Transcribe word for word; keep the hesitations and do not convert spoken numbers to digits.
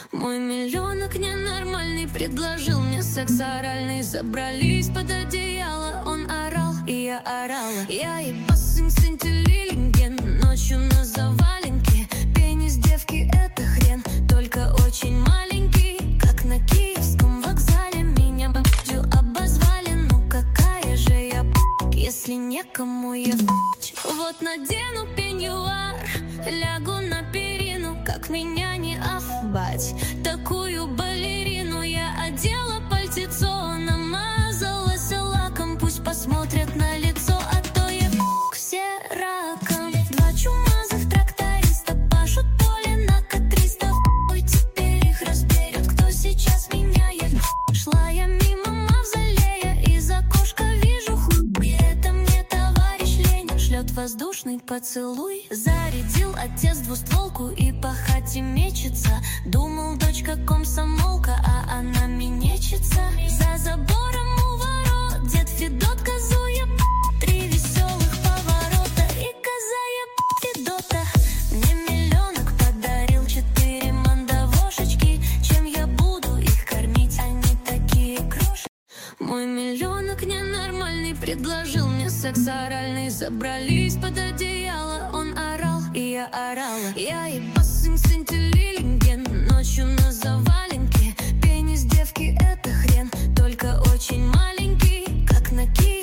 Мой миллионок ненормальный предложил мне секс оральный. Забрались под одеяло, он орал, и я орала. Я ебас интеллигент, ночью на заваленке. Пенис девки это хрен, только очень маленький. Как на Киевском вокзале меня б***ю обозвали. Ну какая же я б***, если некому я б***ч. Вот надену пеньюар, лягу на перину. Как меня не ахбать, такую балерину. Я одела пальтецо, намазалась лаком. Пусть посмотрят на лицо, а то я к все раком. Два чумазых тракториста пашут поле на К триста. Ой, теперь их разберет, кто сейчас меня ест. Шла я мимо мавзолея, из окошка вижу хуй. Это мне товарищ Ленин шлет воздушный поцелуй. Зарядил отец двустволку и по хате мечется. Думал, дочка комсомолка, а она минечится. За забором у ворот дед Федот козу еб. Три веселых поворота и коза еб Федота. Мне миллионок подарил четыре мандавошечки. Чем я буду их кормить, они такие крошки. Мой миллионок ненормальный предложил мне секс оральный. Забрались под одеяло, он орал, и я орала. Я ебас интеллигент, ночью на заваленке. Пенис девки это хрен, только очень маленький. Как на Киеве